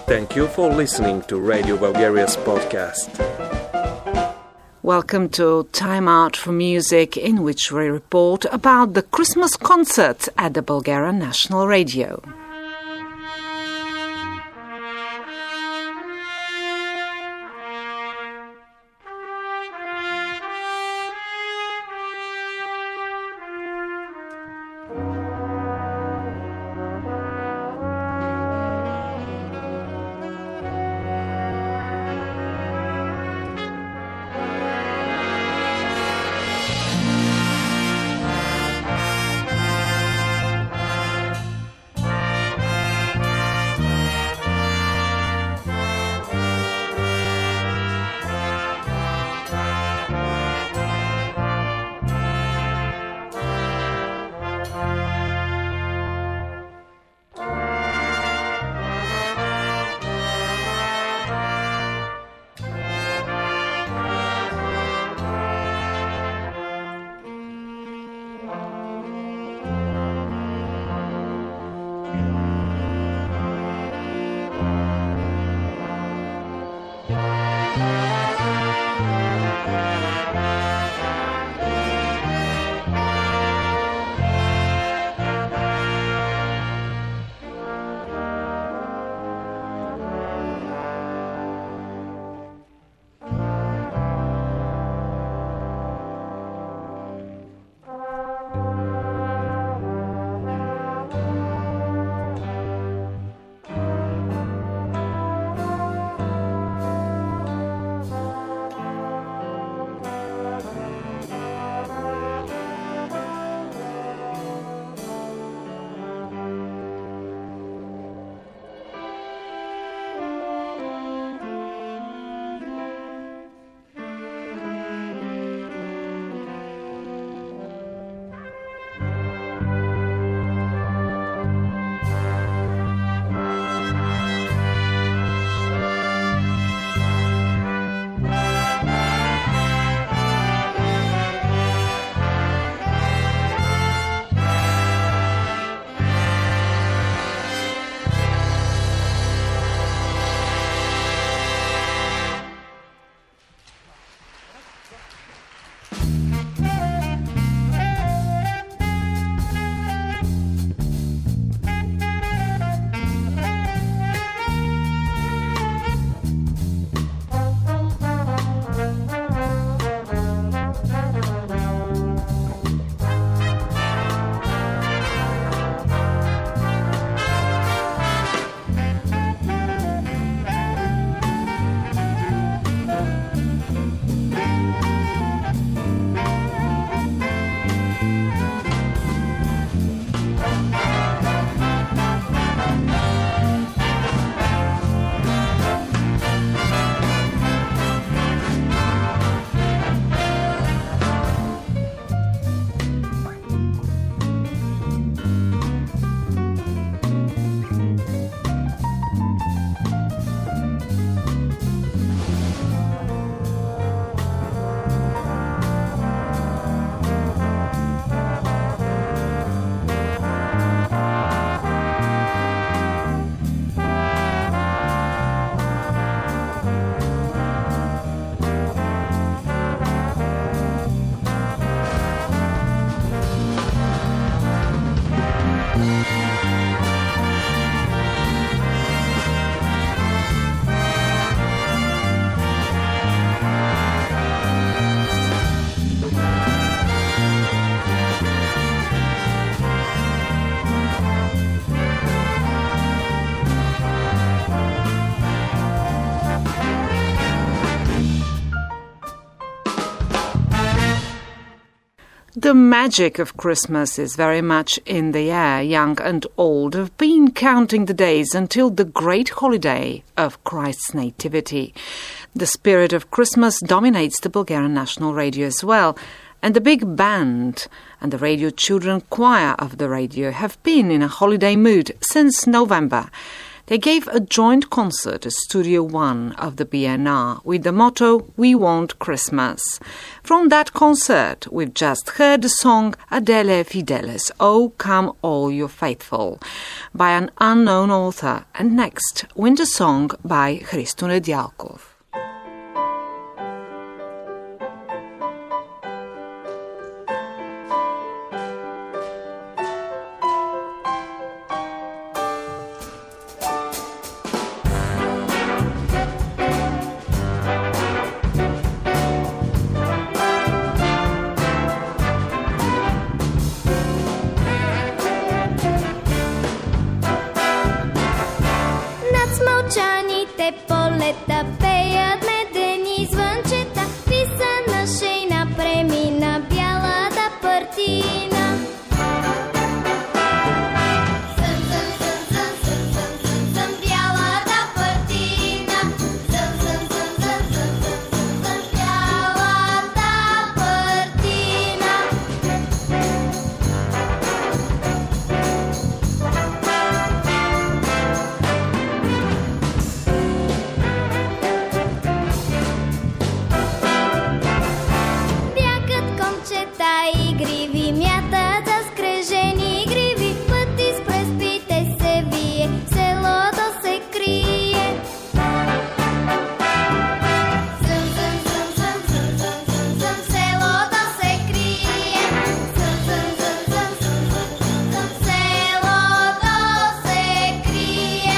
Thank you for listening to Radio Bulgaria's podcast. Welcome to Time Out for Music, in which we report about the Christmas concerts at the Bulgarian National Radio. The magic of Christmas is very much in the air. Young and old have been counting the days until the great holiday of Christ's Nativity. The spirit of Christmas dominates the Bulgarian National Radio as well, and the big band and the radio children choir of the radio have been in a holiday mood since November. They gave a joint concert at Studio One of the BNR with the motto, "We Want Christmas." From that concert, we've just heard the song Adele Fideles, "Oh Come All You Faithful," by an unknown author, and next, Winter Song by Hristo Nedjalkov. Мълчаните полета пеят медени звънчета, писана шейна премина бялата партина. Сън, сън, сън, сън, сън, сън, сън, сън, бялата партина. Сън, сън, сън, сън, сън, сън, сън, сън, бялата партина. Игриви мятат за скрежени гриви, път из преспите се вие, селото се крие. Сън, сън, сън, сън, сън, сън, сън, сън, селото се крие. Сън, сън, сън, сън, сън, сън, сън, сън, селото се крие.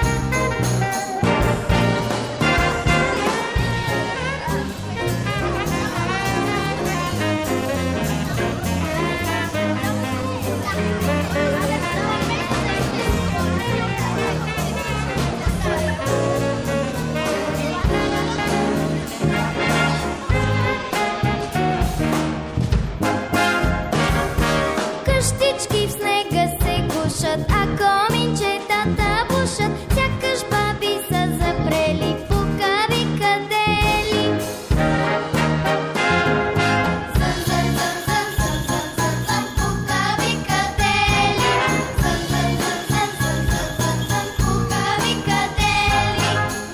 Къщички в снега се гушат, а коминчетата бушат, сякаш баби са запрели пукави кадели. Сън, сън, сън, сън, сън, сън, сън, сън, пукави кадели. Сън, сън, сън, сън, сън, сън, сън, сън, пукави кадели.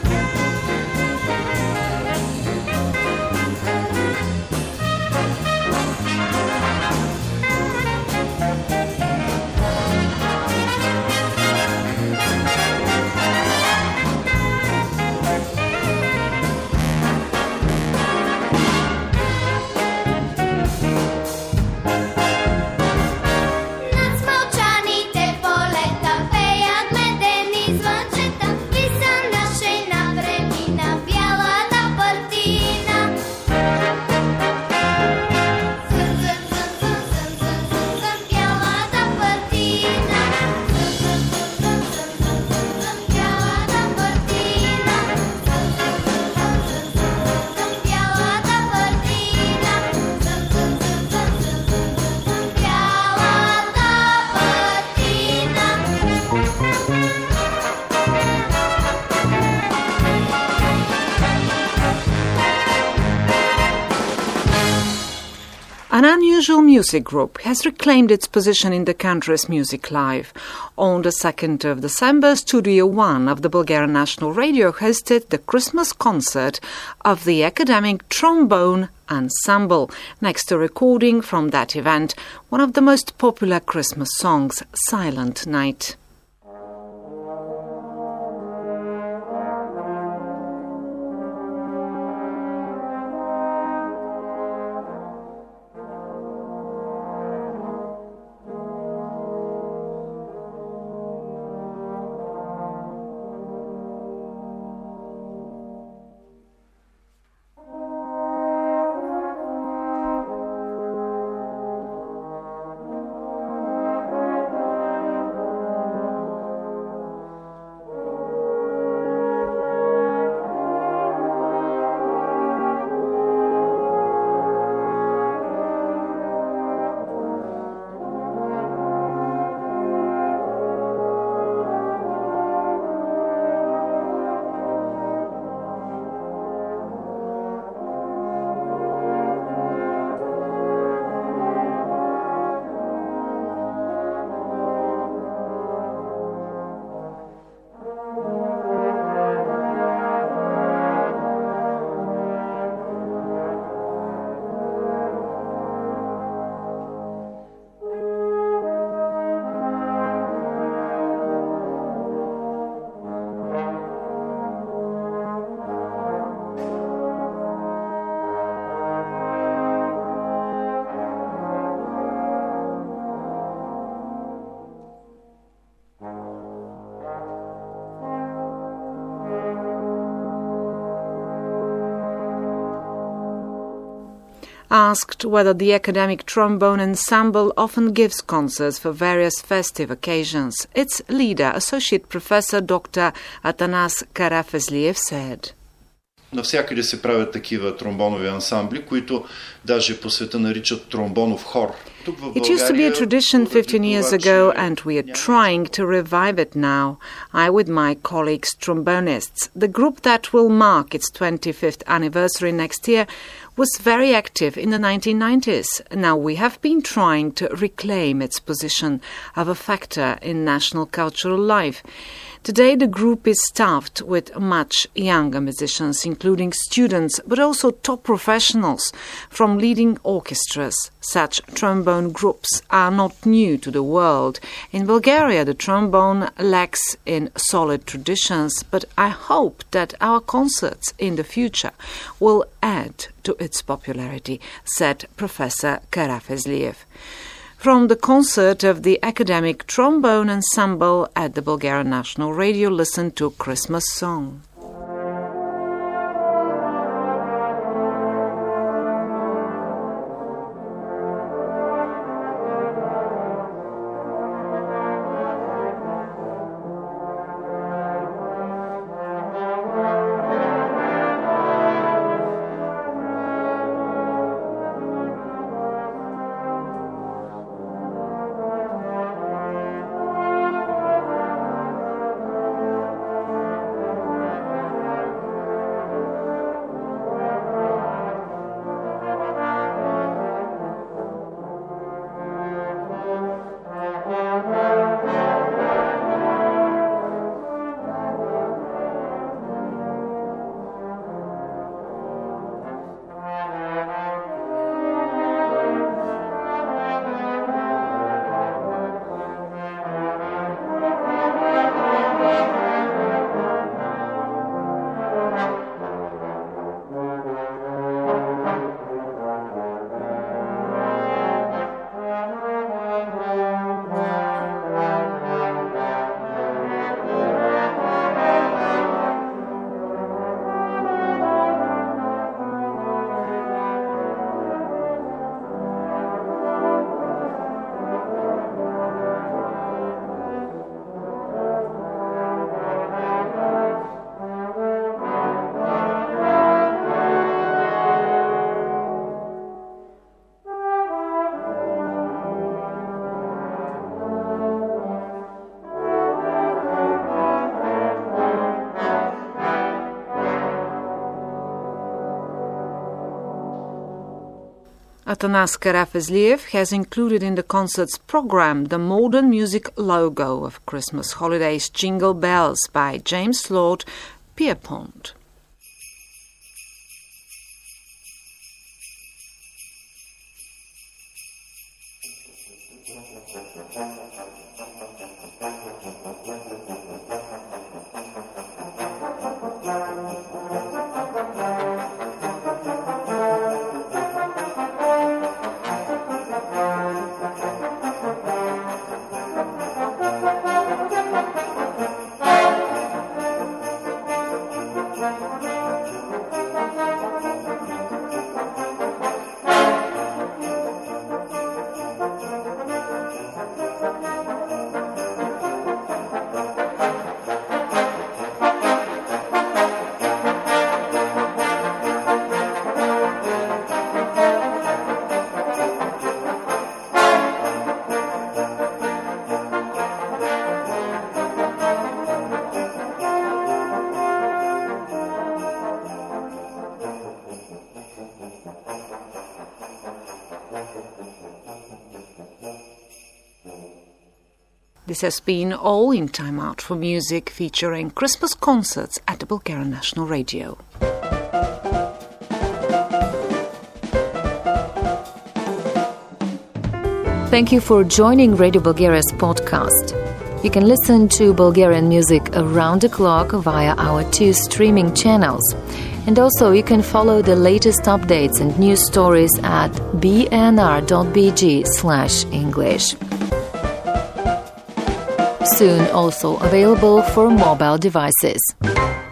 Над смълчаните полета пеят медени звънчета, писана шейна премина бялата партина. Сън, сън, сън, сън, сън, сън, сън, сън, бялата партина. Сън, сън, сън, сън, сън, сън, сън, сън, бялата партина. Сън, сън, сън, сън, сън, сън, сън, сън, бялата партина. Сън, сън, сън, сън, сън, сън, сън, сън, An unusual music group has reclaimed its position in the country's music life. On the 2nd of December, Studio One of the Bulgarian National Radio hosted the Christmas concert of the Academic Trombone Ensemble. Next, a recording from that event, one of the most popular Christmas songs, Silent Night. Asked whether the Academic Trombone Ensemble often gives concerts for various festive occasions, its leader, Associate Professor Dr. Atanas Karafezliev, said. Навсякъде се правят такива тромбонови ансамбли, които даже по света наричат тромбонов хор. It used to be a tradition 15 years ago, and we are trying to revive it now. I with my colleagues trombonists. The group that will mark its 25th anniversary next year was very active in the 1990s. Now we have been trying to reclaim its position of a factor in national cultural life. Today the group is staffed with much younger musicians, including students, but also top professionals from leading orchestras. Such trombone groups are not new to the world. In Bulgaria, the trombone lacks in solid traditions, but I hope that our concerts in the future will add to its popularity, said Professor Karafezliev. From the concert of the Academic Trombone Ensemble at the Bulgarian National Radio, listen to Christmas Song. Atanas Karafezliev has included in the concert's program the modern music logo of Christmas holidays, Jingle Bells by James Lord Pierpont. This has been all in Time Out for Music, featuring Christmas concerts at the Bulgarian National Radio. Thank you for joining Radio Bulgaria's podcast. You can listen to Bulgarian music around the clock via our 2 streaming channels. And also you can follow the latest updates and news stories at bnr.bg/English. Soon also available for mobile devices.